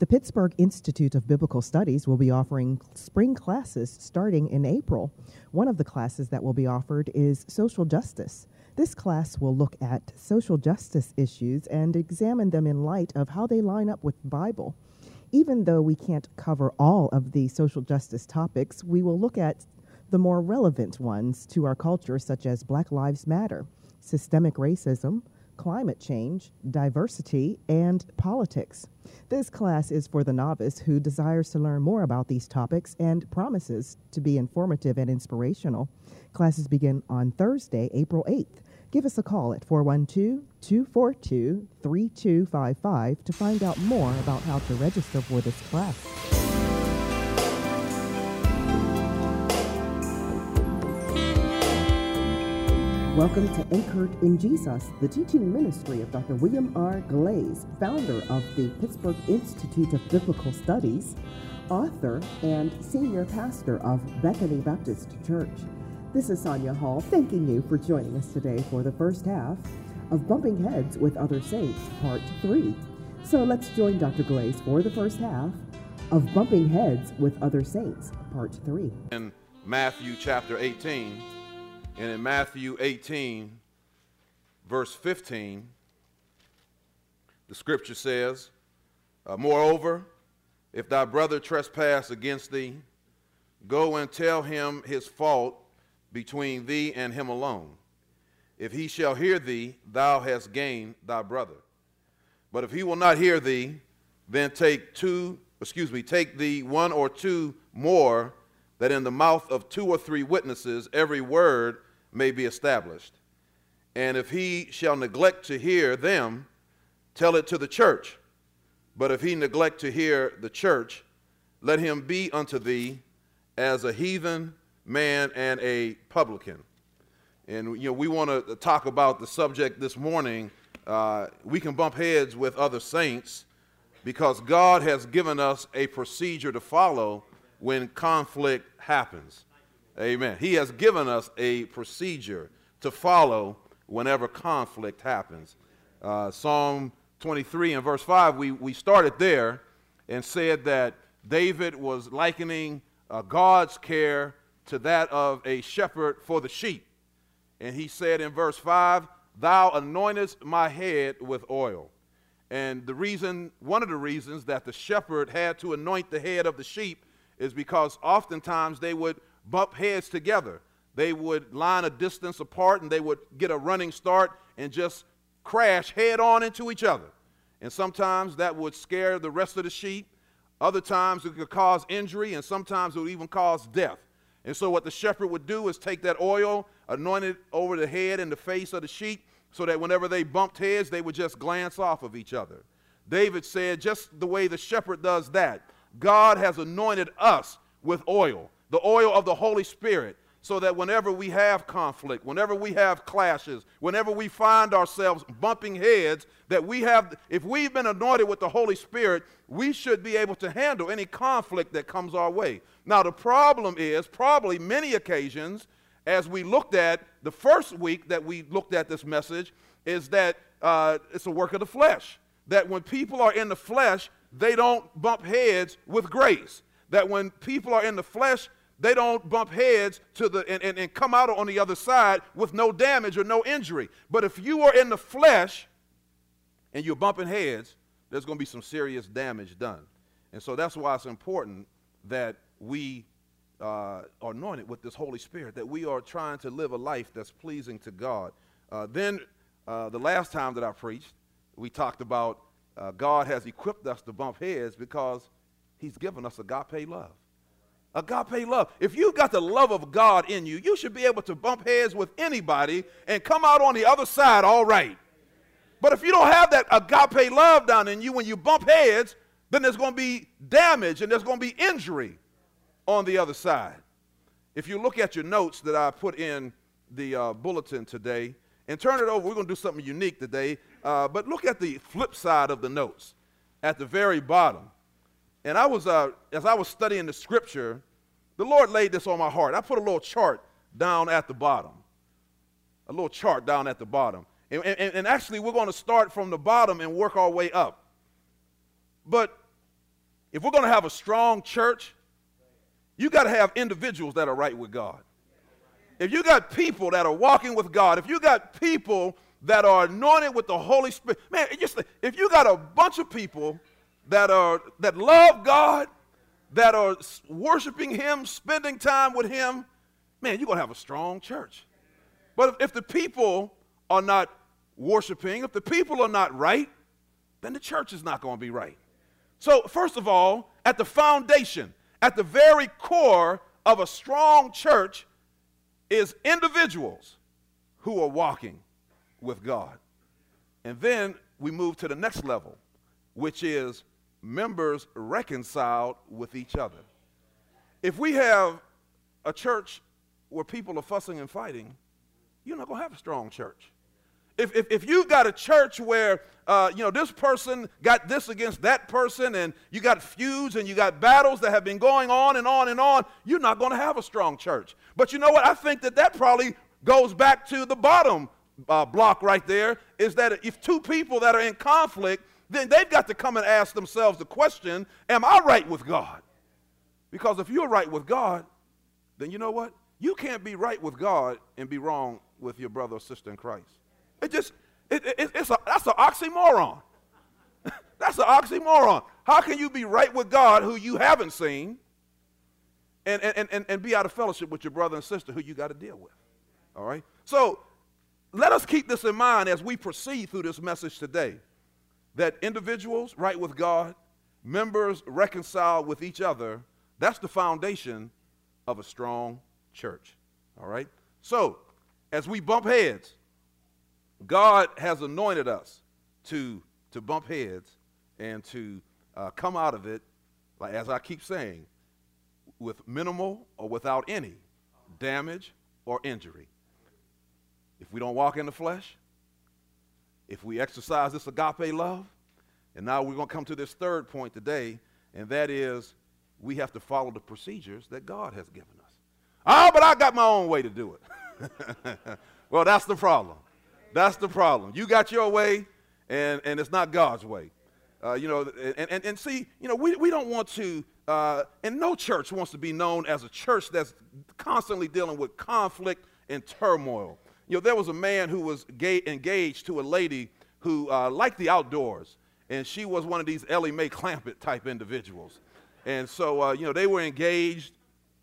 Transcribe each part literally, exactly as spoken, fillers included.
The Pittsburgh Institute of Biblical Studies will be offering spring classes starting in April. One of the classes that will be offered is Social Justice. This class will look at social justice issues and examine them in light of how they line up with the Bible. Even though we can't cover all of the social justice topics, we will look at the more relevant ones to our culture, such as Black Lives Matter, systemic racism, climate change, diversity, and politics. This class is for the novice who desires to learn more about these topics and promises to be informative and inspirational. Classes begin on Thursday, April eighth. Give us a call at four one two, two four two, three two five five to find out more about how to register for this class. Welcome to Anchored in Jesus, the teaching ministry of Doctor William R. Glaze, founder of the Pittsburgh Institute of Biblical Studies, author, and senior pastor of Bethany Baptist Church. This is Sonia Hall, thanking you for joining us today for the first half of Bumping Heads with Other Saints, Part three. So let's join Doctor Glaze for the first half of Bumping Heads with Other Saints, Part three. In Matthew chapter eighteen, and in Matthew eighteen, verse fifteen, the scripture says, uh, Moreover, if thy brother trespass against thee, go and tell him his fault between thee and him alone. If he shall hear thee, thou hast gained thy brother. But if he will not hear thee, then take two, excuse me, take thee one or two more, that in the mouth of two or three witnesses every word may be established. And if he shall neglect to hear them, tell it to the church. But if he neglect to hear the church, let him be unto thee as a heathen man and a publican. And you know, we want to talk about the subject this morning. Uh, we can bump heads with other saints because God has given us a procedure to follow when conflict happens. Amen. He has given us a procedure to follow whenever conflict happens. Uh, Psalm twenty-three and verse five, we, we started there and said that David was likening uh, God's care to that of a shepherd for the sheep. And he said in verse five, thou anointest my head with oil. And the reason, one of the reasons that the shepherd had to anoint the head of the sheep is because oftentimes they would bump heads together. They would line a distance apart and they would get a running start and just crash head on into each other. And sometimes that would scare the rest of the sheep. Other times it could cause injury, and sometimes it would even cause death. And so what the shepherd would do is take that oil, anoint it over the head and the face of the sheep, so that whenever they bumped heads, they would just glance off of each other. David said, just the way the shepherd does that, God has anointed us with oil, the oil of the Holy Spirit, so that whenever we have conflict, whenever we have clashes, whenever we find ourselves bumping heads, that we have, if we've been anointed with the Holy Spirit, we should be able to handle any conflict that comes our way. Now, the problem is, probably many occasions, as we looked at the first week that we looked at this message, is that uh, it's a work of the flesh. That when people are in the flesh, they don't bump heads with grace. That when people are in the flesh, they don't bump heads to the and, and, and come out on the other side with no damage or no injury. But if you are in the flesh and you're bumping heads, there's going to be some serious damage done. And so that's why it's important that we uh, are anointed with this Holy Spirit, that we are trying to live a life that's pleasing to God. Uh, then uh, the last time that I preached, we talked about uh, God has equipped us to bump heads because he's given us agape love. Agape love. If you've got the love of God in you, you should be able to bump heads with anybody and come out on the other side all right. But if you don't have that agape love down in you, when you bump heads, then there's going to be damage and there's going to be injury on the other side. If you look at your notes that I put in the uh, bulletin today and turn it over, we're going to do something unique today. Uh, but look at the flip side of the notes at the very bottom. And I was, uh, as I was studying the scripture, the Lord laid this on my heart. I put a little chart down at the bottom, a little chart down at the bottom. And, and, and actually, we're going to start from the bottom and work our way up. But if we're going to have a strong church, you got to have individuals that are right with God. If you got people that are walking with God, if you got people that are anointed with the Holy Spirit, man, just if you got a bunch of people that are that love God, that are worshiping Him, spending time with Him, man, you're going to have a strong church. But if, if the people are not worshiping, if the people are not right, then the church is not going to be right. So first of all, at the foundation, at the very core of a strong church is individuals who are walking with God. And then we move to the next level, which is members reconciled with each other. If we have a church where people are fussing and fighting, you're not going to have a strong church. If, if, if you've got a church where, uh, you know, this person got this against that person, and you got feuds and you got battles that have been going on and on and on, you're not going to have a strong church. But you know what? I think that that probably goes back to the bottom uh, block right there, is that if two people that are in conflict, then they've got to come and ask themselves the question, am I right with God? Because if you're right with God, then you know what? You can't be right with God and be wrong with your brother or sister in Christ. It just, it, it, it's a, that's an oxymoron. That's an oxymoron. How can you be right with God who you haven't seen and, and, and, and be out of fellowship with your brother and sister who you got to deal with? All right? So let us keep this in mind as we proceed through this message today, that individuals right with God, members reconciled with each other, that's the foundation of a strong church. All right? So as we bump heads, God has anointed us to, to bump heads and to uh, come out of it, like as I keep saying, with minimal or without any damage or injury. If we don't walk in the flesh, if we exercise this agape love, and now we're going to come to this third point today, and that is we have to follow the procedures that God has given us. Oh, but I got my own way to do it. Well, that's the problem. That's the problem. You got your way, and, and it's not God's way. Uh, you know, and, and, and see, you know, we, we don't want to, uh, and no church wants to be known as a church that's constantly dealing with conflict and turmoil. You know, there was a man who was gay, engaged to a lady who uh, liked the outdoors, and she was one of these Ellie Mae Clampett type individuals. And so, uh, you know, they were engaged,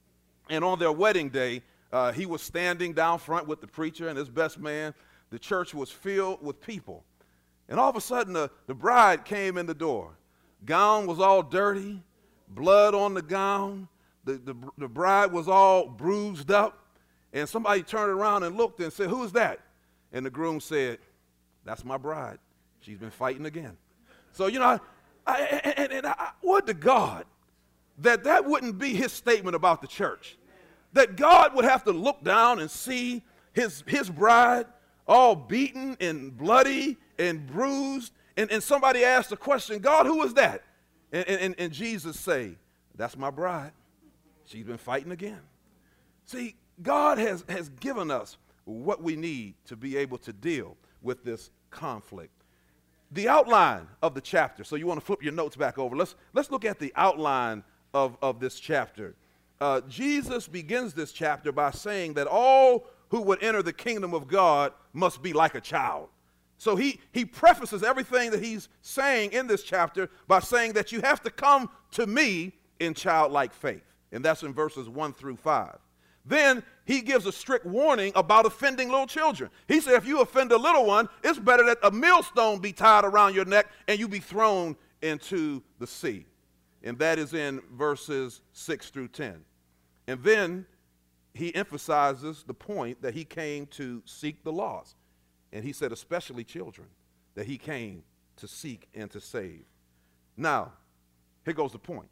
and on their wedding day, uh, he was standing down front with the preacher and his best man. The church was filled with people. And all of a sudden, the, the bride came in the door. Gown was all dirty, blood on the gown. The, the, the bride was all bruised up. And somebody turned around and looked and said, "Who's that?" And the groom said, "That's my bride. She's been fighting again." So, you know, I, and, and I would to God that that wouldn't be his statement about the church. That God would have to look down and see his, his bride all beaten and bloody and bruised, and, and somebody asked the question, "God, who is that?" And, and, and Jesus say, "That's my bride. She's been fighting again." See, God has, has given us what we need to be able to deal with this conflict. The outline of the chapter, so you want to flip your notes back over. Let's, let's look at the outline of, of this chapter. Uh, Jesus begins this chapter by saying that all who would enter the kingdom of God must be like a child. So he, he prefaces everything that he's saying in this chapter by saying that you have to come to me in childlike faith. And that's in verses one through five. Then he gives a strict warning about offending little children. He said if you offend a little one, it's better that a millstone be tied around your neck and you be thrown into the sea. And that is in verses six through ten. And then he emphasizes the point that he came to seek the lost. And he said especially children, that he came to seek and to save. Now, here goes the point.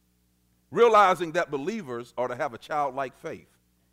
Realizing that believers are to have a childlike faith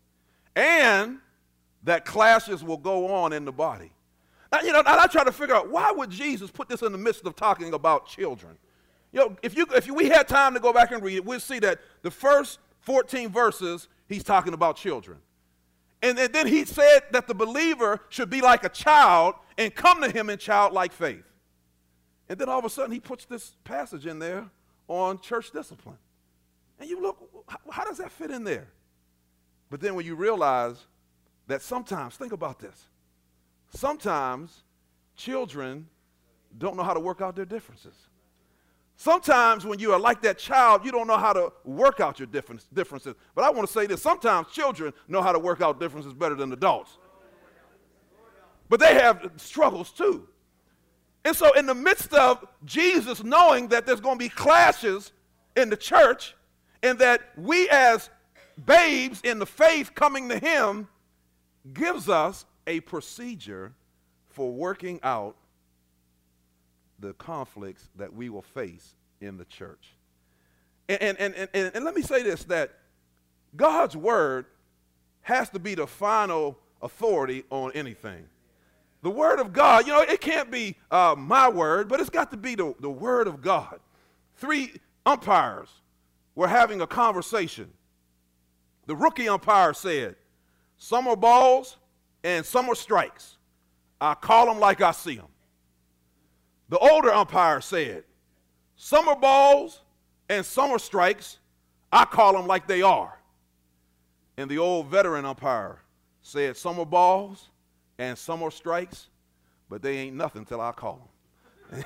and that clashes will go on in the body. Now, you know, I try to figure out why would Jesus put this in the midst of talking about children? You know, if you if we had time to go back and read it, we'll see that the first fourteen verses, he's talking about children. And, and then he said that the believer should be like a child and come to him in childlike faith. And then all of a sudden he puts this passage in there on church discipline. And you look, how, how does that fit in there? But then when you realize that sometimes, think about this, sometimes children don't know how to work out their differences. Sometimes when you are like that child, you don't know how to work out your difference, differences. But I want to say this, sometimes children know how to work out differences better than adults. But they have struggles too. And so in the midst of Jesus knowing that there's going to be clashes in the church and that we as babes in the faith coming to him gives us a procedure for working out the conflicts that we will face in the church. And, and, and, and, and let me say this, that God's word has to be the final authority on anything. The word of God, you know, it can't be uh, my word, but it's got to be the, the word of God. Three umpires were having a conversation. The rookie umpire said, some are balls and some are strikes. I call them like I see them. The older umpire said, some are balls and some are strikes. I call them like they are. And the old veteran umpire said, some are balls and some are strikes, but they ain't nothing till I call them.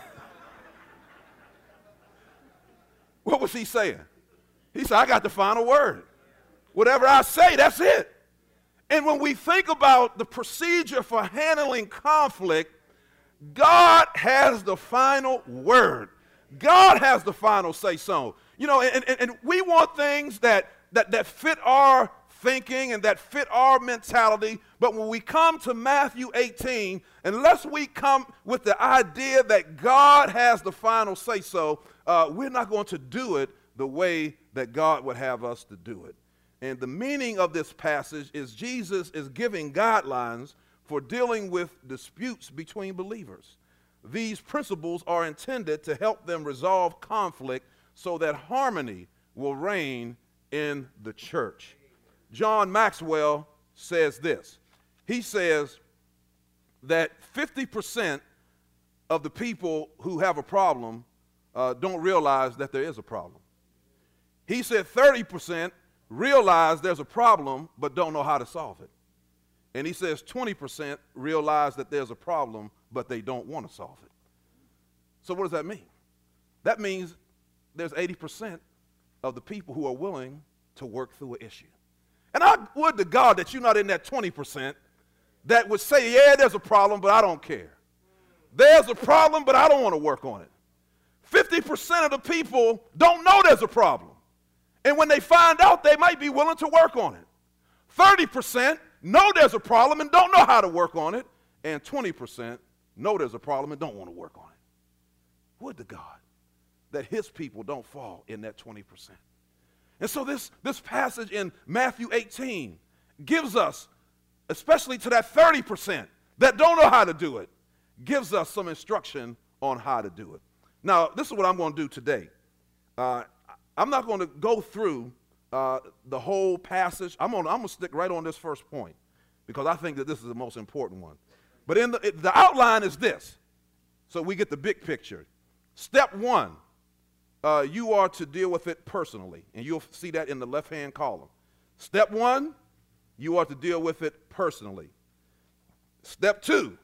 What was he saying? He said, I got the final word. Whatever I say, that's it. And when we think about the procedure for handling conflict, God has the final word. God has the final say-so. You know, and, and, and we want things that, that, that fit our thinking and that fit our mentality, but when we come to Matthew eighteen, unless we come with the idea that God has the final say-so, uh, we're not going to do it the way that God would have us to do it. And the meaning of this passage is Jesus is giving guidelines for dealing with disputes between believers. These principles are intended to help them resolve conflict so that harmony will reign in the church. John Maxwell says this. He says that fifty percent of the people who have a problem uh, don't realize that there is a problem. He said thirty percent realize there's a problem but don't know how to solve it. And he says twenty percent realize that there's a problem, but they don't want to solve it. So what does that mean? That means there's eighty percent of the people who are willing to work through an issue. And I would to God that you're not in that twenty percent that would say, yeah, there's a problem, but I don't care. There's a problem, but I don't want to work on it. fifty percent of the people don't know there's a problem. And when they find out, they might be willing to work on it. thirty percent know there's a problem and don't know how to work on it, and twenty percent know there's a problem and don't want to work on it. Would to God that his people don't fall in that twenty percent. And so this, this passage in Matthew eighteen gives us, especially to that thirty percent that don't know how to do it, gives us some instruction on how to do it. Now, this is what I'm going to do today. Uh, I'm not going to go through Uh, the whole passage. I'm going I'm to stick right on this first point because I think that this is the most important one. But in the, it, the outline is this, so we get the big picture. Step one, uh, you are to deal with it personally, and you'll see that in the left-hand column. Step one, you are to deal with it personally. Step two,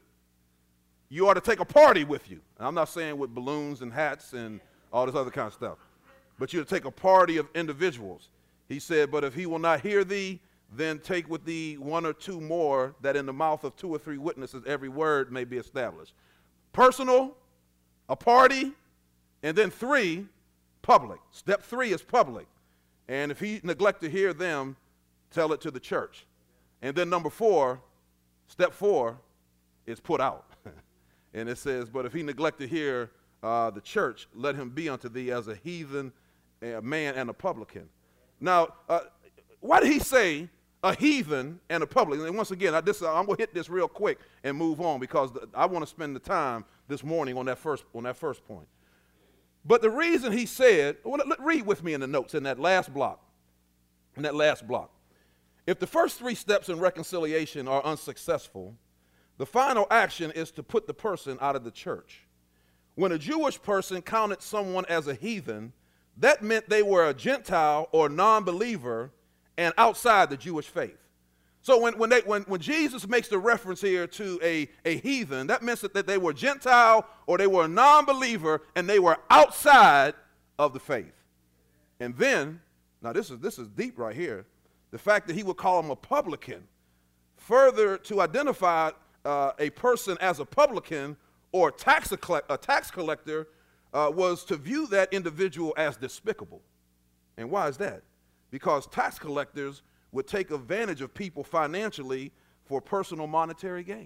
you are to take a party with you. And I'm not saying with balloons and hats and all this other kind of stuff, but you're to take a party of individuals. He said, but if he will not hear thee, then take with thee one or two more, that in the mouth of two or three witnesses every word may be established. Personal, a party, and then three, public. Step three is public. And if he neglect to hear them, tell it to the church. And then number four, step four, is put out. And it says, but if he neglect to hear uh, the church, let him be unto thee as a heathen, a man, and a publican. Now, uh, why did he say a heathen and a publican? And once again, I, this, I'm going to hit this real quick and move on because the, I want to spend the time this morning on that first, on that first point. But the reason he said, well, let, let, read with me in the notes in that last block, in that last block. If the first three steps in reconciliation are unsuccessful, the final action is to put the person out of the church. When a Jewish person counted someone as a heathen, that meant they were a Gentile or non-believer and outside the Jewish faith. So when, when, they, when, when Jesus makes the reference here to a, a heathen, that means that, that they were Gentile or they were a non-believer and they were outside of the faith. And then, now this is, this is deep right here, the fact that he would call them a publican, further to identify uh, a person as a publican or tax a tax collector uh, was to view that individual as despicable. And why is that? Because tax collectors would take advantage of people financially for personal monetary gain.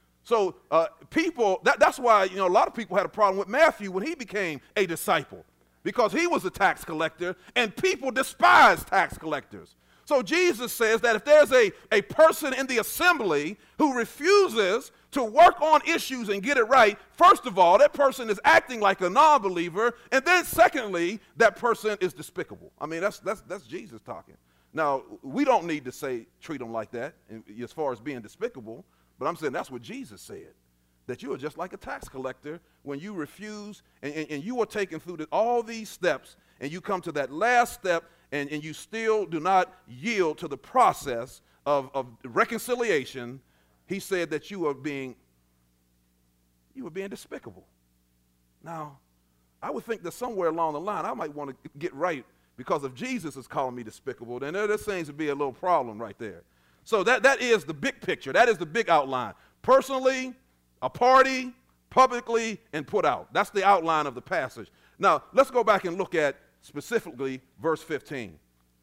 So uh, people, that, that's why, you know, a lot of people had a problem with Matthew when he became a disciple, because he was a tax collector and people despised tax collectors. So Jesus says that if there's a, a person in the assembly who refuses to work on issues and get it right, first of all, that person is acting like a non-believer, and then secondly, that person is despicable. I mean, that's, that's, that's Jesus talking. Now, we don't need to say, treat them like that as far as being despicable, but I'm saying that's what Jesus said, that you are just like a tax collector when you refuse, and, and, and you are taken through the, all these steps, and you come to that last step, and, and you still do not yield to the process of, of reconciliation. He said that you are being, you are being despicable. Now, I would think that somewhere along the line, I might want to get right, because if Jesus is calling me despicable, then there, there seems to be a little problem right there. So that, that is the big picture. That is the big outline. Personally, a party, publicly, and put out. That's the outline of the passage. Now, let's go back and look at specifically verse fifteen.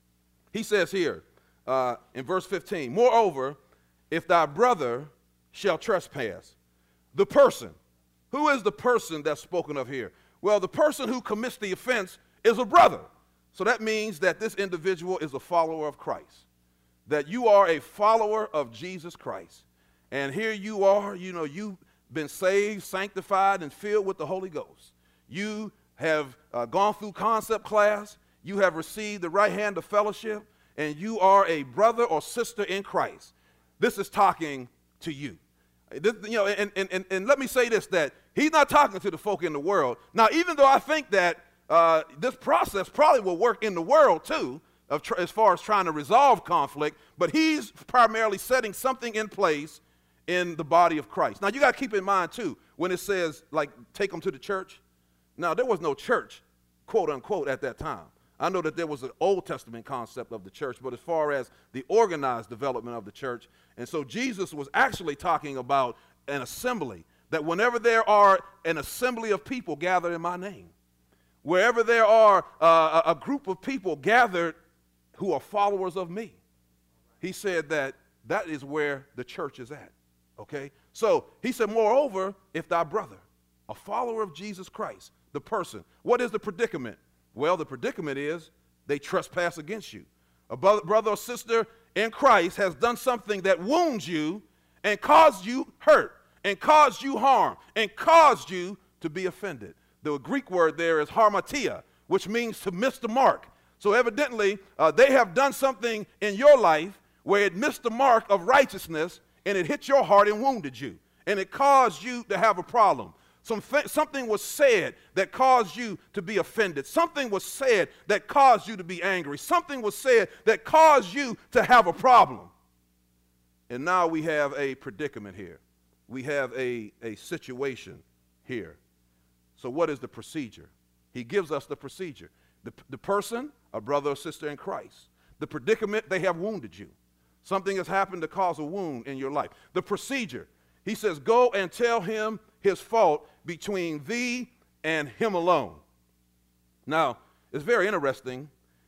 He says here uh, in verse fifteen, moreover, if thy brother shall trespass, the person, who is the person that's spoken of here? Well, the person who commits the offense is a brother. So that means that this individual is a follower of Christ, that you are a follower of Jesus Christ. And here you are, you know, you've been saved, sanctified, and filled with the Holy Ghost. You have uh, gone through concept class. You have received the right hand of fellowship, and you are a brother or sister in Christ. This is talking to you. This, you know, and, and, and, and let me say this, that he's not talking to the folk in the world. Now, even though I think that Uh, this process probably will work in the world too, of tr as far as trying to resolve conflict, but he's primarily setting something in place in the body of Christ. Now, you got to keep in mind too, when it says, like, take them to the church. Now, there was no church, quote unquote, at that time. I know that there was an Old Testament concept of the church, but as far as the organized development of the church, and so Jesus was actually talking about an assembly, that whenever there are an assembly of people gathered in my name, wherever there are uh, a group of people gathered who are followers of me, he said that that is where the church is at, okay? So he said, moreover, if thy brother, a follower of Jesus Christ, the person, what is the predicament? Well, the predicament is they trespass against you. A brother or sister in Christ has done something that wounds you and caused you hurt and caused you harm and caused you to be offended. The Greek word there is harmatia, which means to miss the mark. So evidently, uh, they have done something in your life where it missed the mark of righteousness, and it hit your heart and wounded you, and it caused you to have a problem. Some something was said that caused you to be offended. Something was said that caused you to be angry. Something was said that caused you to have a problem. And now we have a predicament here. We have a, a situation here. So what is the procedure? He gives us the procedure. The, the person, a brother or sister in Christ. The predicament, they have wounded you. Something has happened to cause a wound in your life. The procedure, he says, go and tell him his fault between thee and him alone. Now, it's very interesting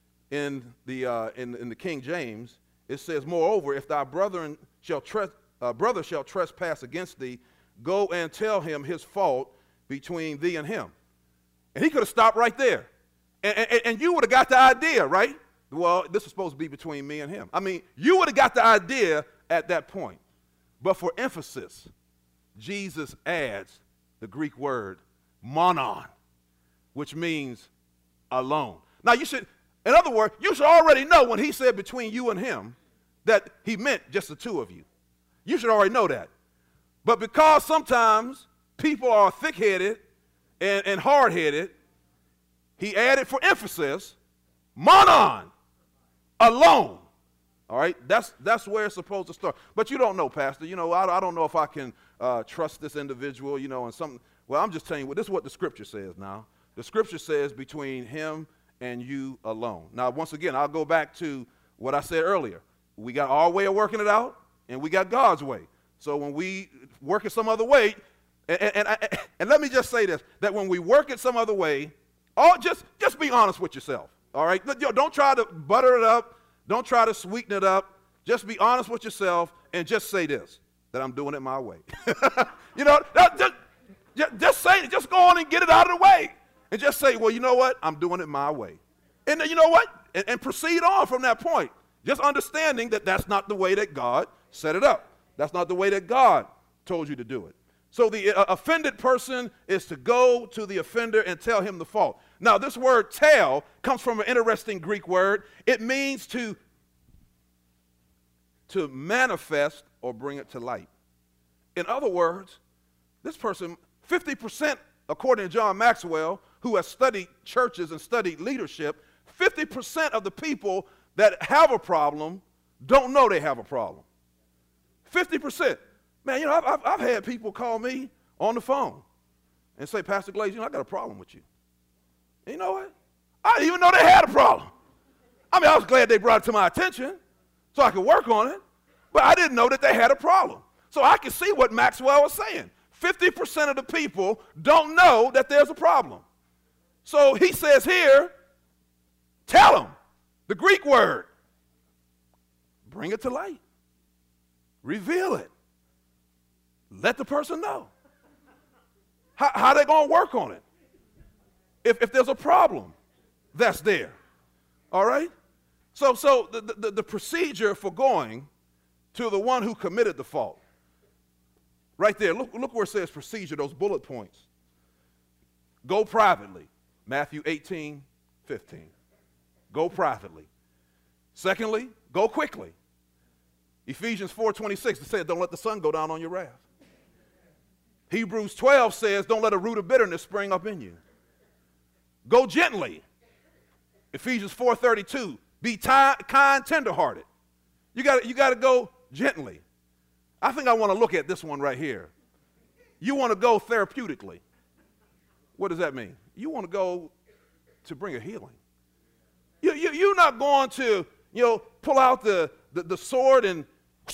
in the, uh, in, in the King James. It says, moreover, if thy brother shall, tres uh, brother shall trespass against thee, go and tell him his fault between thee and him. And he could have stopped right there. And, and, and you would have got the idea, right? Well, this is supposed to be between me and him. I mean, you would have got the idea at that point. But for emphasis, Jesus adds the Greek word monon, which means alone. Now, you should, in other words, you should already know when he said between you and him that he meant just the two of you. You should already know that. But because sometimes people are thick-headed and, and hard-headed, He added for emphasis, monon, alone. All right, that's that's where it's supposed to start. But you don't know, Pastor. You know, I, I don't know if I can uh, trust this individual, you know, and something. Well, I'm just telling you, well, this is what the Scripture says now. The Scripture says between him and you alone. Now, once again, I'll go back to what I said earlier. We got our way of working it out, and we got God's way. So when we work it some other way, and, and, and, and let me just say this, that when we work it some other way, all, just, just be honest with yourself, all right? Don't try to butter it up. Don't try to sweeten it up. Just be honest with yourself and just say this, that I'm doing it my way. You know, just, just, just say it. Just go on and get it out of the way. And just say, well, you know what? I'm doing it my way. And you know what? And, and proceed on from that point. Just understanding that that's not the way that God set it up. That's not the way that God told you to do it. So the uh, offended person is to go to the offender and tell him the fault. Now, this word tell comes from an interesting Greek word. It means to, to manifest or bring it to light. In other words, this person, fifty percent, according to John Maxwell, who has studied churches and studied leadership, fifty percent of the people that have a problem don't know they have a problem. fifty percent. Man, you know, I've, I've, I've had people call me on the phone and say, Pastor Glaze, you know, I got a problem with you. And you know what? I didn't even know they had a problem. I mean, I was glad they brought it to my attention so I could work on it, but I didn't know that they had a problem. So I could see what Maxwell was saying. fifty percent of the people don't know that there's a problem. So he says here, tell them, the Greek word, bring it to light, reveal it, let the person know. How, how they going to work on it? If, if there's a problem that's there, all right? So, so the, the, the procedure for going to the one who committed the fault, right there, look, look where it says procedure, those bullet points. Go privately, Matthew eighteen, fifteen. Go privately. Secondly, go quickly. Ephesians four twenty-six, it said, don't let the sun go down on your wrath. Hebrews twelve says, don't let a root of bitterness spring up in you. Go gently. Ephesians four thirty-two, be ti- kind, tenderhearted. You got you got to go gently. I think I want to look at this one right here. You want to go therapeutically. What does that mean? You want to go to bring a healing. You, you, you're not going to, you know, pull out the, the, the sword and,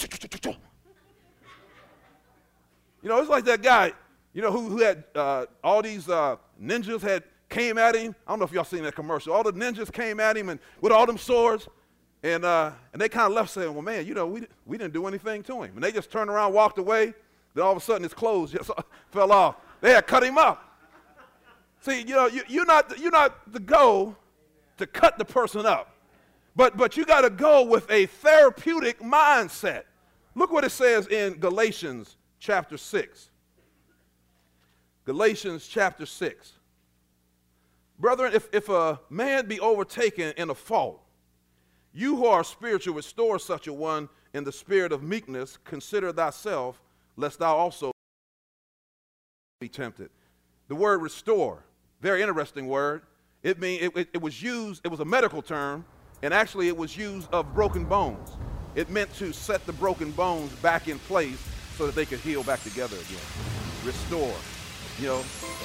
you know, it's like that guy, you know, who, who had uh, all these uh, ninjas had came at him. I don't know if y'all seen that commercial. All the ninjas came at him and with all them swords, and uh, and they kind of left saying, well, man, you know, we, we didn't do anything to him. And they just turned around, walked away. Then all of a sudden his clothes just fell off. They had cut him up. See, you know, you, you're not you're not to go to cut the person up, but but you got to go with a therapeutic mindset. Look what it says in Galatians chapter six. Galatians chapter six. Brethren, if, if a man be overtaken in a fault, you who are spiritual, restore such a one in the spirit of meekness. Consider thyself, lest thou also be tempted. The word restore, very interesting word. It mean it, it, it was used, it was a medical term, and actually it was used of broken bones. It meant to set the broken bones back in place so that they could heal back together again. Restore, you know.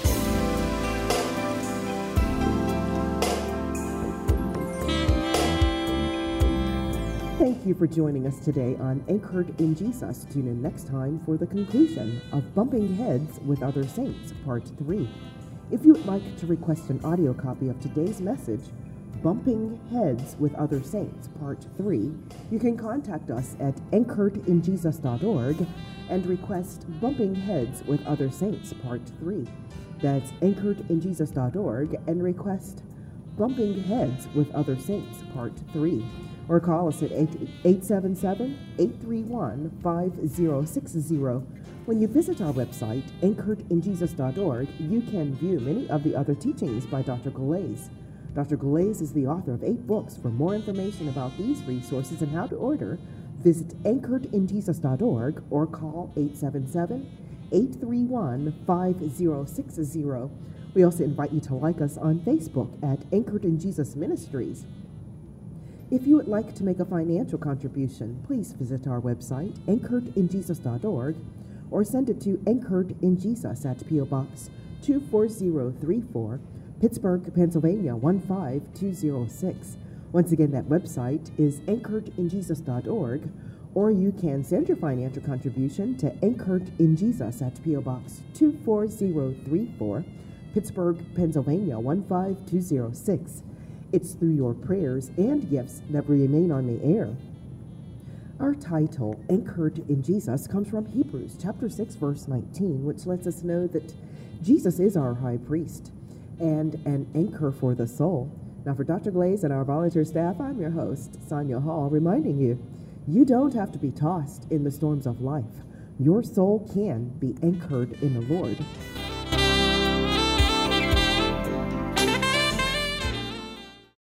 Thank you for joining us today on Anchored in Jesus. Tune in next time for the conclusion of Bumping Heads with Other Saints, Part three. If you would like to request an audio copy of today's message, Bumping Heads with Other Saints, Part three, you can contact us at anchored in jesus dot org and request Bumping Heads with Other Saints, Part three. That's anchored in jesus dot org and request Bumping Heads with Other Saints, Part three. Or call us at eight seven seven, eight three one, five zero six zero. When you visit our website, anchored in jesus dot org, you can view many of the other teachings by Doctor Glaze. Doctor Glaze is the author of eight books. For more information about these resources and how to order, visit anchored in jesus dot org or call eight seven seven, eight three one, five zero six zero. We also invite you to like us on Facebook at Anchored in Jesus Ministries. If you would like to make a financial contribution, please visit our website, anchored in jesus dot org, or send it to Anchored in Jesus at P O Box two four zero three four, Pittsburgh, Pennsylvania one five two zero six. Once again, that website is anchored in jesus dot org, or you can send your financial contribution to Anchored in Jesus at P O Box two four zero three four, Pittsburgh, Pennsylvania one five two zero six. It's through your prayers and gifts that we remain on the air. Our title, Anchored in Jesus, comes from Hebrews chapter six, verse nineteen, which lets us know that Jesus is our high priest and an anchor for the soul. Now, for Doctor Glaze and our volunteer staff, I'm your host, Sonia Hall, reminding you, you don't have to be tossed in the storms of life. Your soul can be anchored in the Lord.